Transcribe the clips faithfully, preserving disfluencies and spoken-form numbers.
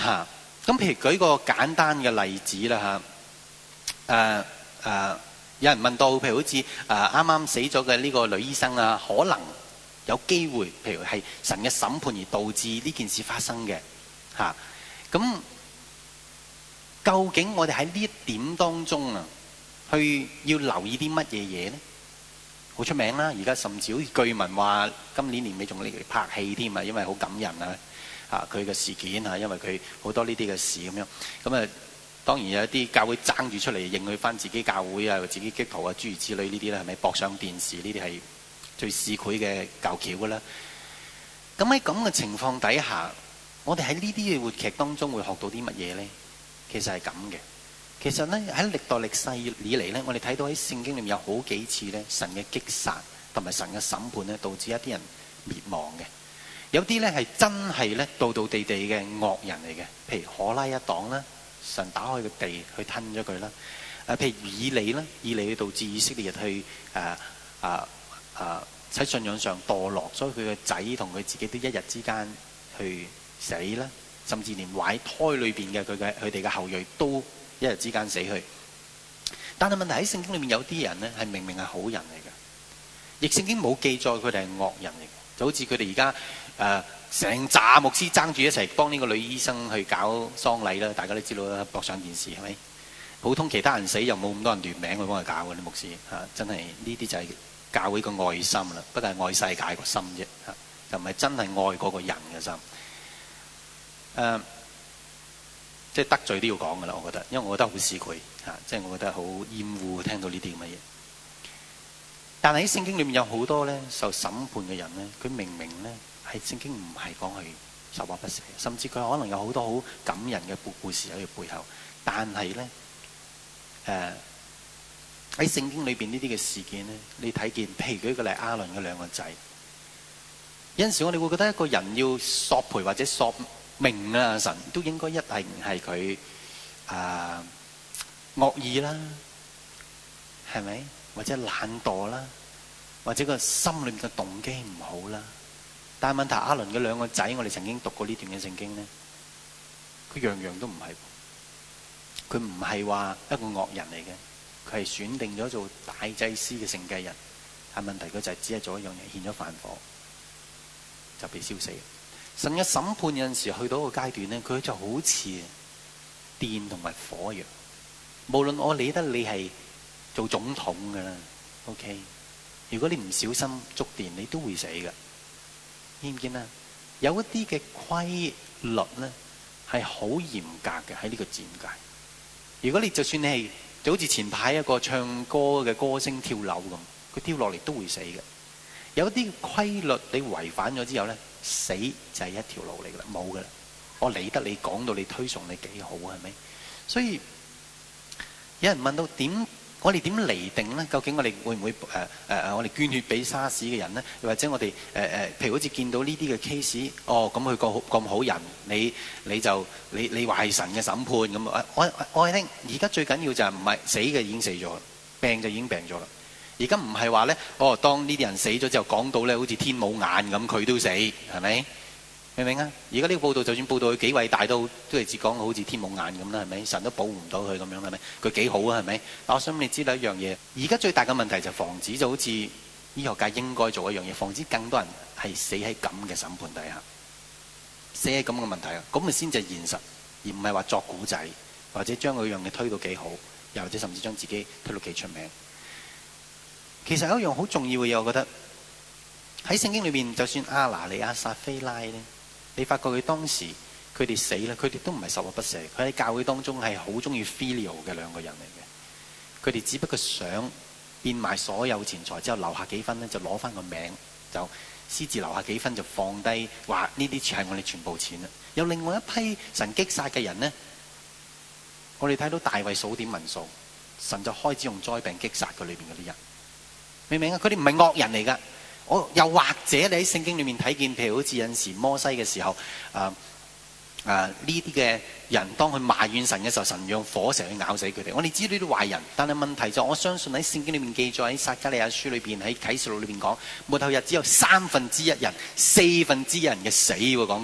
嚇。咁譬如舉個簡單嘅例子啦嚇，誒誒，有人問到，譬如好似誒啱啱死咗嘅呢個女醫生啊，可能有機會，譬如係神嘅審判而導致呢件事發生嘅嚇。咁究竟我哋喺呢一點當中啊，去要留意啲乜嘢嘢咧？好出名啦！而家甚至好似據聞話，今年年尾仲嚟拍戲添啊，因為好感人啊！啊，佢嘅事件啊，因為佢好多呢啲嘅事咁樣。咁啊，當然有一啲教會爭住出嚟認佢翻自己教會啊，自己基督徒啊，諸如此類呢啲咧，係咪搏上電視？呢啲係最市儈嘅舊橋噶啦。咁喺咁嘅情況底下，我哋喺呢啲嘅活劇當中會學到啲乜嘢咧？其實係咁嘅。其實咧喺歷代歷世以嚟咧，我哋睇到喺聖經裏面有好幾次咧，神嘅擊殺同埋神嘅審判咧，導致一啲人滅亡嘅。有啲咧係真係咧道道地地嘅惡人嚟嘅，譬如可拉一黨啦，神打開個地去吞咗佢啦。誒，譬如以利啦，以利去導致以色列人去誒誒誒喺信仰上墮落，所以佢嘅仔同佢自己都一日之間去死啦，甚至連懷胎裏邊嘅佢嘅佢哋嘅後裔都一日之間死去。但係問題喺聖經裏面有啲人呢係明明係好人嚟嘅，亦聖經冇記載佢哋係惡人嚟嘅，就好似佢哋而家誒成紮牧師爭住一齊幫呢個女醫生去搞喪禮啦，大家都知道啦，播上電視係咪？普通其他人死又冇咁多人聯名去幫佢搞嘅啲牧師嚇、啊，真係呢啲就係教會個愛心啦，不過係愛世界個心啫嚇、啊，就唔係真係愛嗰個人嘅心。誒、啊。即係得罪都要講㗎啦，我覺得，因為我覺得好市儈嚇，即係我覺得好厭惡聽到呢啲咁嘅嘢。但係喺聖經裏面有好多咧受審判嘅人咧，佢明明咧係聖經唔係講佢十惡不赦，甚至佢可能有好多好感人嘅故故事喺佢背後，但係咧誒喺聖經裏邊呢啲嘅事件咧，你睇見，譬如舉個例，亞倫嘅兩個仔，有陣時我哋會覺得一個人要索賠或者索明啊，神都應該一定係佢啊惡意啦，係咪？或者懶惰啦，或者個心裏面嘅動機唔好啦。但係問題，亞倫嘅兩個仔，我哋曾經讀過呢段嘅聖經咧，佢樣樣都唔係，佢唔係話一個惡人嚟嘅，佢係選定咗做大祭司嘅承繼人。但係問題，佢就係只係做一樣嘢，獻咗燔火就被燒死。神嘅審判有陣時去到一個階段咧，佢就好似電同埋火一樣。無論我理得你係做總統噶啦 ，OK？ 如果你唔小心觸電，你都會死噶。見唔見啊？有一啲嘅規律咧係好嚴格嘅喺呢個戰界。如果你就算你係就好似前排一個唱歌嘅歌星跳樓咁，佢跳落嚟都會死嘅。有啲規律你違反咗之後咧，死就係一條路嚟噶啦，冇噶啦。我理得你講到你推崇你幾好係咪？所以有人問到點，我哋點釐定咧？究竟我哋會唔會誒誒誒，我哋捐血俾沙士嘅人咧？又或者我哋誒誒，譬如好似見到呢啲嘅 case，哦咁佢個咁好人，你你就你你話係神嘅審判咁啊？我我係聽而家最緊要就係唔係死嘅已經死咗，病就已經病咗啦。而家唔係話咧，哦，當呢啲人死咗之後講到咧，好似天冇眼咁，佢都死，係咪？明唔明啊？而家呢個報道，就算報道佢幾偉大都，都係只講好似天冇眼咁啦，係咪？神都保護唔到佢咁樣，係咪？佢幾好啊，係咪？但我想你知道一樣嘢，而家最大嘅問題就係防止，就好似醫學界應該做一樣嘢，防止更多人係死喺咁嘅審判底下，死喺咁嘅問題啊，咁咪先至係現實，而唔係話作古仔，或者將嗰樣嘢推到幾好，又或者甚至將自己推到幾出名。其實有一樣好重要嘅嘢，我覺得喺聖經裏邊，就算亞拿尼亞、撒非拉咧，你發覺佢當時佢哋死咧，佢哋都唔係十惡不赦，佢喺教會當中係好中意 filial 嘅兩個人嚟嘅。佢哋只不過想變賣所有錢財之後留下幾分咧，就攞翻個名，就私自留下幾分就放低，話呢啲錢係我哋全部錢啦。有另外一批神擊殺嘅人呢，我哋睇到大衛數點民數，神就開始用災病擊殺佢裏邊嗰啲人。明唔明啊？佢哋唔係惡人嚟噶。我又或者你喺聖經裏面睇見，譬如好似有陣時摩西嘅時候，啊啊呢啲嘅人當佢埋怨神嘅時候，神用火蛇去咬死佢哋。我哋知道呢啲壞人，但係問題就我相信喺聖經裏面記載，喺撒迦利亞書裏邊，喺啟示錄裏邊講，末後日只有三分之一人、四分之一人嘅死喎，講緊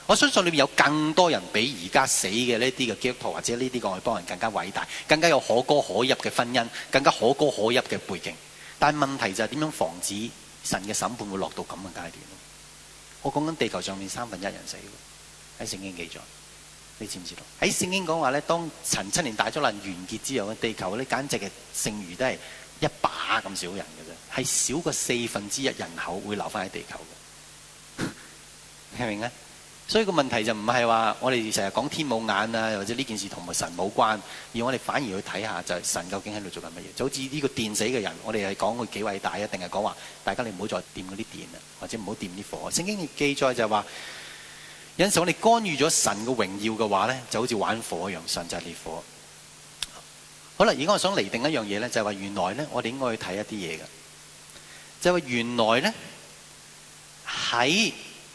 我相信裏面有更多人比而家死嘅呢啲嘅基督徒或者呢啲嘅外邦人更加偉大，更加有可歌可泣嘅婚姻，更加可歌可泣嘅背景。但係問題就係點樣防止神嘅審判會落到咁嘅階段？我講緊地球上面三分一人死喺聖經記載，你知唔知道？喺聖經講話咧，當陳七年大災難完結之後，地球咧簡直係剩餘都係一把咁少人嘅啫，係少過四分之一人口會留翻喺地球嘅。明唔明啊？所以個問題就唔係話我哋成日講天冇眼啊，或者呢件事同埋神冇關，而我哋反而去睇下就係神究竟喺度做緊乜嘢。就好似呢個電死嘅人，我哋係講佢幾偉大啊，定係講話大家你唔好再掂嗰啲電啊，或者唔好掂啲火。聖經記載就係話，有陣時我哋干預咗神嘅榮耀嘅話咧，就好似玩火一樣，神就係烈火。好啦，而家我想釐定一樣嘢咧，就係話原來咧，我哋應該去睇一啲嘢嘅，就係話原來咧喺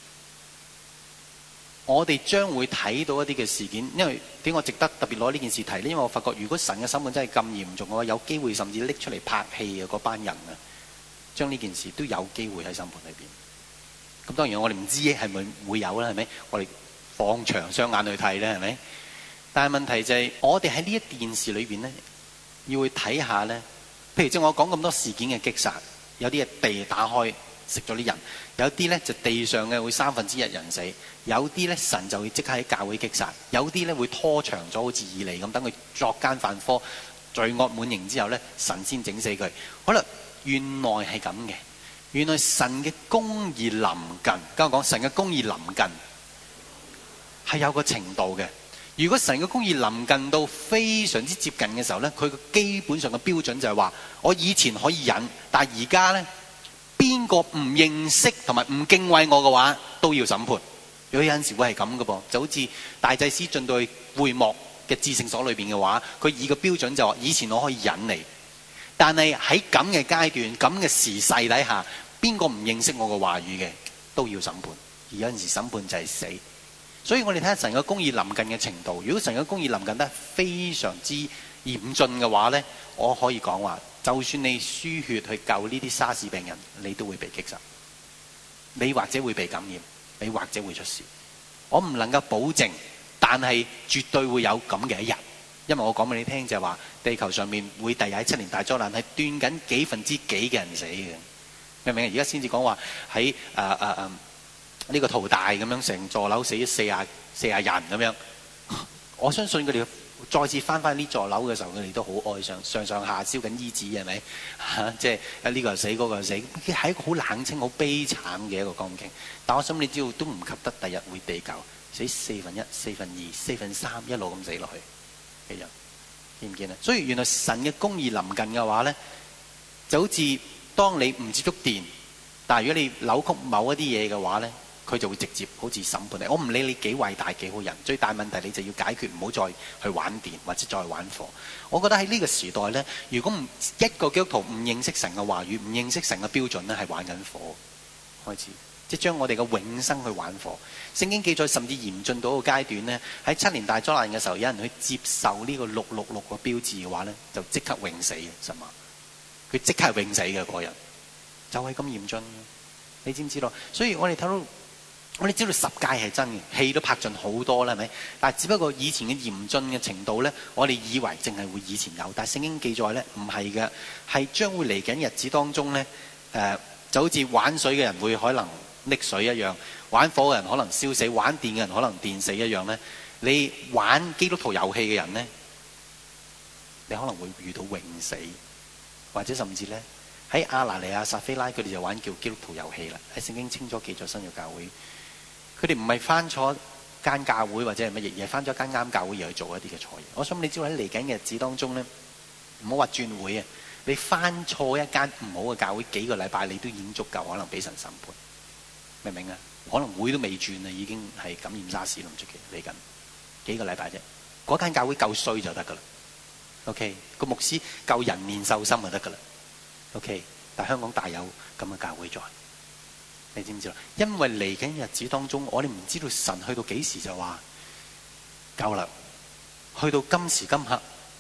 我哋將會睇到一啲嘅事件，因為點解我值得特別攞呢件事提呢？因為我發覺如果神嘅審判真係咁嚴重嘅話，有機會甚至拎出嚟拍戲嘅嗰班人啊，將呢件事都有機會喺審判裏邊。咁當然我哋唔知係咪會有啦，係咪？我哋放長雙眼去睇咧，係咪？但係問題就係、是、我哋喺呢一件事裏邊咧，要去睇下咧。譬如即係我講咁多事件嘅擊殺，有啲係地打開食咗啲人，有啲咧就地上嘅會三分之一人死，有啲咧神就會即刻喺教會擊殺，有啲咧會拖長咗，好似以利咁，等佢作奸犯科、罪惡滿盈之後咧，神先整死佢。好啦，原來係咁嘅。原來神嘅公義臨近，跟我講神嘅公義臨近係有個程度嘅。如果神嘅公義臨近到非常之接近嘅時候呢，佢嘅基本上嘅標準就係話，我以前可以忍，但係而家呢，邊個唔認識同埋唔敬畏我嘅話，都要審判。如果有陣時會係咁嘅噃，就好似大祭司進到去會幕嘅至聖所裏邊嘅話，佢以個標準就話，以前我可以忍你。但係喺咁嘅階段、咁嘅時勢底下，邊個唔認識我嘅話語嘅，都要審判。而有陣時審判就係死。所以我哋睇下神嘅公義臨近嘅程度。如果神嘅公義臨近得非常之嚴峻嘅話呢，我可以講話，就算你輸血去救呢啲沙士病人，你都會被擊殺。你或者會被感染，你或者會出事。我唔能夠保證，但係絕對會有咁嘅一日。因為我講俾你聽就係話，地球上面會第廿七年大災難係斷緊幾分之幾嘅人死嘅，明唔明啊？而家先至講話喺誒誒誒呢個淘大咁樣，成座樓死咗四廿四廿人咁樣。我相信佢哋再次翻翻呢座樓嘅時候，佢哋都好哀傷，上上下燒緊衣紙係咪？嚇，即係呢個又死，嗰個又死，係一個好冷清、好悲慘嘅一個光景。但我想你知道，都唔及得第日會地球死四分一、四分二、四分三一路咁死落去。見唔見啊？所以原來神嘅公義臨近嘅話呢，就好似當你唔接觸電，但係如果你扭曲某一啲嘢嘅話呢，佢就會直接好似審判你。我唔理你幾偉大幾好人，最大問題你就要解決，唔好再去玩電或者再玩火。我覺得喺呢個時代呢，如果唔一個基督徒唔認識神嘅話語，唔認識神嘅標準呢，係玩緊火開始。即將我哋嘅永生去玩火。聖經記載甚至嚴峻到一個階段呢，喺七年大災難嘅時候，有人去接受呢個六六六個標誌嘅話呢，就即刻永死嘅，神話佢即刻永死嘅嗰個人，就係咁嚴峻。你知唔知道？所以我哋睇到，我哋知道十誡係真嘅，戲都拍盡好多啦，係咪？但係只不過以前嘅嚴峻嘅程度呢，我哋以為淨係會以前有，但係聖經記載呢，唔係嘅，係將會嚟緊日子當中呢，誒、呃、就好似玩水嘅人會可能溺水一樣，玩火嘅人可能燒死，玩電嘅人可能電死一樣呢，你玩基督徒遊戲嘅人呢，你可能會遇到永死，或者甚至呢，喺亞拿尼亞、撒非拉佢哋就玩叫基督徒遊戲啦。喺聖經清楚記載新約教會，佢哋唔係翻錯間教會或者係乜嘢，而係翻咗間啱教會而去做一啲嘅錯嘢。我想你知道喺嚟緊嘅日子當中呢，唔好話轉會啊，你翻錯一間唔好嘅教會幾個禮拜，你都已經足夠可能俾神審判。明唔明啊？可能會都未轉啊，已經係感染沙士，唔出奇嚟緊幾個禮拜啫。嗰間教會夠衰就得噶啦。OK，個牧師夠人面獸心就得噶啦。OK，但香港大有咁嘅教會在，你知唔知道？因為嚟緊日子當中，我哋唔知道神去到幾時就話夠啦。去到今時今刻，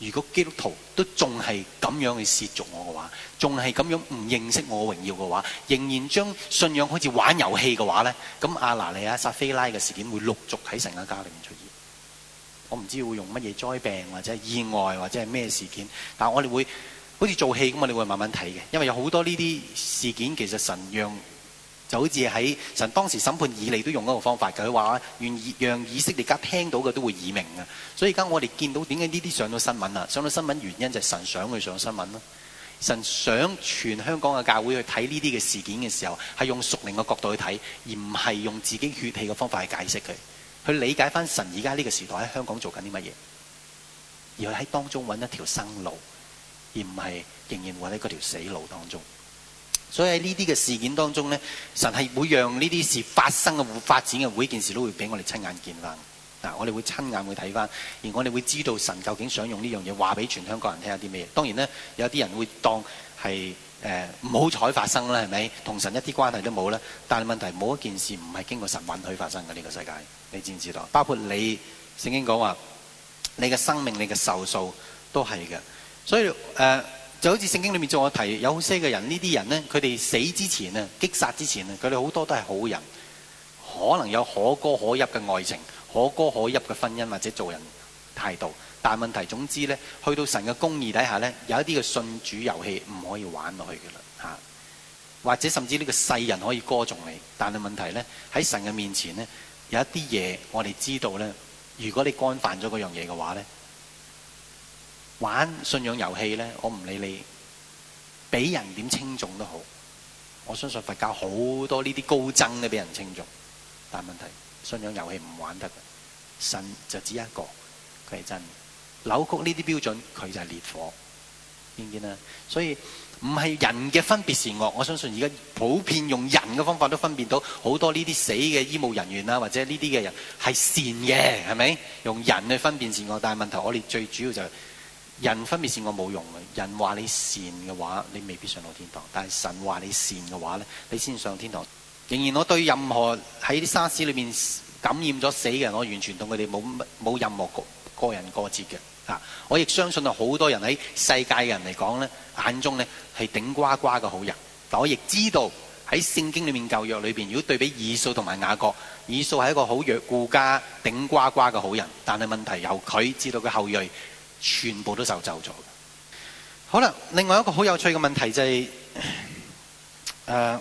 如果基督徒都仲係咁樣去褻瀆我嘅話，仲係咁樣唔認識我榮耀嘅話，仍然將信仰好似玩遊戲嘅話呢，咁亞拿尼亞、撒非拉嘅事件會陸續喺神嘅家裏面出現。我唔知會用乜嘢災病或者意外或者係咩事件，但係我哋會好似做戲咁，我哋會慢慢睇嘅，因為有好多呢啲事件其實神讓。就好似喺神當時審判以利都用嗰個方法嘅，佢話願意讓以色列家聽到嘅都會耳鳴嘅。所以而家我哋見到點解呢啲上到新聞啊？上到新聞原因就係神想佢上新聞咯。神想全香港嘅教會去睇呢啲嘅事件嘅時候，係用屬靈嘅角度去睇，而唔係用自己血氣嘅方法去解釋佢，去理解翻神而家呢個時代喺香港做緊啲乜嘢，而去喺當中揾一條生路，而唔係仍然活喺嗰條死路當中。所以喺呢啲嘅事件當中呢，神係會讓呢啲事發生嘅、發展嘅每件事都會俾我哋親眼見翻。嗱，我哋會親眼會睇翻，而我哋會知道神究竟想用呢樣嘢話俾全香港人聽下啲咩嘢。當然呢，有啲人會當係誒唔好彩發生啦，係咪？同神一啲關係都冇啦。但係問題冇一件事唔係經過神允許發生嘅呢個世界，你知唔知道？包括你聖經講話，你嘅生命、你嘅壽數都係嘅。所以誒。呃就好似聖經裏面做我提，有好些嘅人，呢啲人呢，佢哋死之前啊，擊殺之前啊，佢哋好多都係好人，可能有可歌可泣嘅愛情，可歌可泣嘅婚姻或者做人態度。但係問題總之呢，去到神嘅公義底下呢，有一啲嘅信主遊戲唔可以玩落去嘅啦嚇，或者甚至呢個世人可以歌頌你，但係問題呢，喺神嘅面前呢，有一啲嘢我哋知道呢，如果你干犯咗嗰樣嘢嘅話呢。玩信仰遊戲呢，我唔理你俾人點稱頌都好，我相信佛教好多呢啲高僧都俾人稱頌，但係問題信仰遊戲唔玩得嘅，神就只一個，佢係真，扭曲呢啲標準佢就係烈火，見唔見啊？所以唔係人嘅分別善惡，我相信而家普遍用人嘅方法都分辨到好多呢啲死嘅醫務人員啊，或者呢啲嘅人係善嘅，係咪？用人去分辨善惡，但係問題我哋最主要就係、是。人分別善惡冇用嘅，人話你善嘅話，你未必上到天堂；但係神話你善嘅話咧，你先上天堂。仍然我對任何喺啲沙士裏面感染咗死嘅人，我完全同佢哋冇冇任何個個人過節嘅嚇。我亦相信啊，好多人喺世界嘅人嚟講咧，眼中咧係頂呱呱嘅好人。但我亦知道喺聖經裏面舊約裏邊，如果對比以掃同埋雅各，以掃係一個好弱顧家、頂呱呱嘅好人，但係問題由佢至到佢後裔。全部都受咒咗。好啦，另外一個好有趣嘅問題就係、是，誒、呃，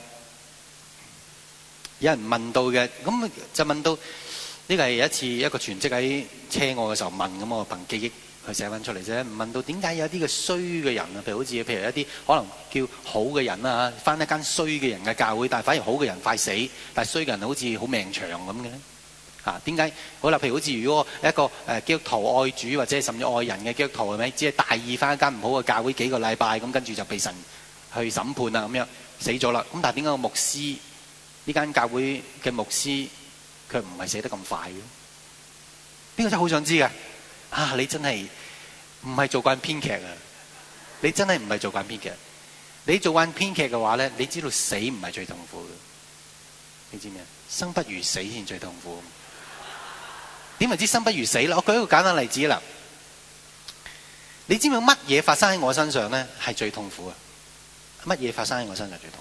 有人問到嘅，咁就問到呢個係有一次一個全職喺車我嘅時候問，咁我憑記憶去寫翻出嚟啫。問到點解有啲嘅衰嘅人啊，譬如好似譬如一啲可能叫好嘅人啊，翻一間衰嘅人嘅教會，但係反而好嘅人快死，但係衰嘅人好似好命長咁嘅咧？啊，點解？好啦，譬如好似如果一個誒基督徒愛主或者甚至愛人嘅基督徒係咪？只係大意翻一間唔好嘅教會幾個禮拜，咁跟住就被神去審判啊，咁樣死咗啦。咁但係點解個牧師呢間教會嘅牧師佢唔係死得咁快嘅？邊個真係好想知㗎？啊，你真係唔係做慣編劇啊！你真係唔係做慣編劇。你做慣編劇嘅話咧，你知道死唔係最痛苦嘅。你知咩？生不如死先最痛苦。點為之生不如死啦？我舉一個簡單例子啦。你知唔知乜嘢發生喺我身上咧係最痛苦啊？乜嘢發生喺我身上最痛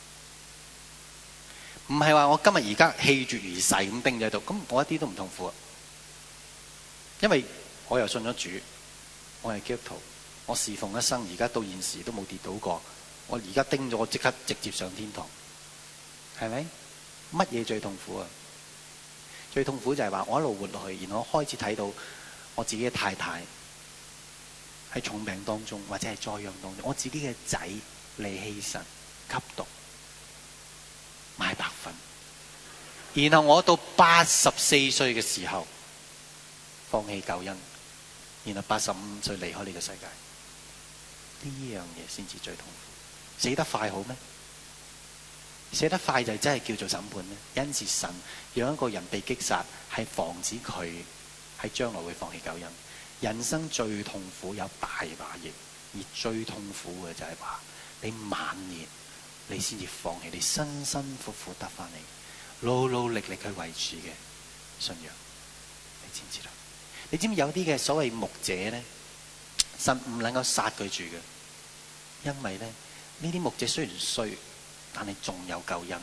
苦？唔係話我今日而家氣絕如噬咁叮咗喺度，咁我一啲都唔痛苦啊。因為我又信咗主，我係基督徒，我侍奉一生，而家到現時都冇跌倒過。我而家叮咗，我即刻直接上天堂，係咪？乜嘢最痛苦啊？最痛苦就係話我一路活落去，然後我開始睇到我自己嘅太太喺重病當中，或者係災殃當中，我自己嘅仔離棄神、吸毒、買白粉，然後我到八十四歲嘅時候放棄救恩，然後八十五歲離開呢個世界，呢樣嘢先至最痛苦。死得快好咩？死得快就真係叫做審判咩？因是神讓一個人被擊殺，係防止佢喺將來會放棄救恩。人生最痛苦有大把嘢，而最痛苦嘅就係話你晚年你先至放棄你辛辛苦苦得翻嚟，努努力力去維持嘅信仰。你知唔知道？你知唔知有啲嘅所謂牧者咧， 神唔能夠殺佢住嘅，因為咧呢啲牧者雖然衰，但係仲有救恩。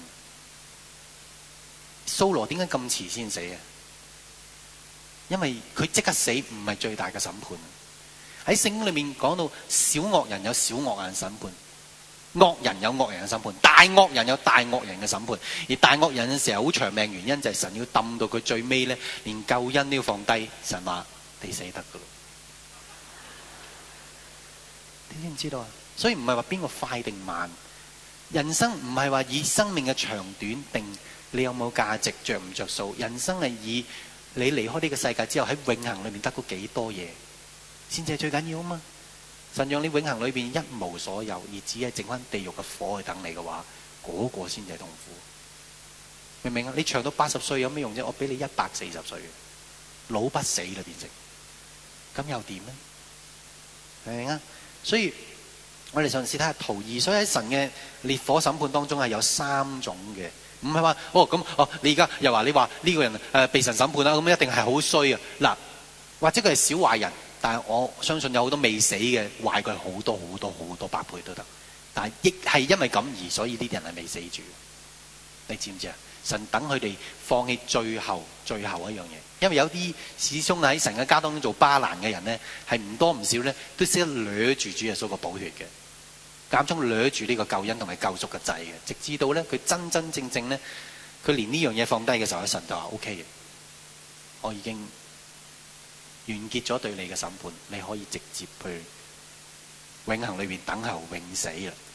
掃羅點解咁遲先死啊？因為佢即刻死唔係最大嘅審判。喺聖經裏面講到，小惡人有小惡人審判，惡人有惡人嘅審判，大惡人有大惡人嘅審判。而大惡人嘅時候好長命，原因就係神要抌到佢最尾咧，連救恩都要放低。神話你死得噶啦，你知唔知道啊？所以唔係話邊個快定慢，人生唔係話以生命嘅長短定你有冇價值着唔着數。人生係以你離開呢個世界之後喺永恆裏面得到幾多嘢先至係最緊要啊嘛。神讓你永恆裏邊一無所有，而只係剩翻地獄嘅火去等你嘅話，嗰、那個先至係痛苦。明唔明啊？你長到八十歲有咩用啫？我俾你一百四十歲，老不死啦變成，咁又點呢？明唔明啊？所以我哋嘗試睇下圖二。所以喺神嘅烈火審判當中係有三種嘅，唔係話哦咁哦，你而家又話你話呢個人誒、呃、被神審判啦，咁一定係好衰啊嗱，或者佢係小壞人。但係我相信有好多未死嘅壞，佢係好多好多好多百倍都得。但係亦係因為咁而所以呢啲人係未死住。你知唔知啊？神等佢哋放棄最後最後一樣嘢，因為有啲始終喺神嘅家當中做巴蘭嘅人呢，係唔多唔少呢，都識得掠住主耶穌個寶血嘅，間中掠住呢個救恩同埋救贖嘅掣嘅，直至到呢，佢真真正正呢，佢連呢樣嘢放低嘅時候，神就話 O K 嘅，我已經完結咗對你嘅審判，你可以直接去永恆裏面等候永死啦。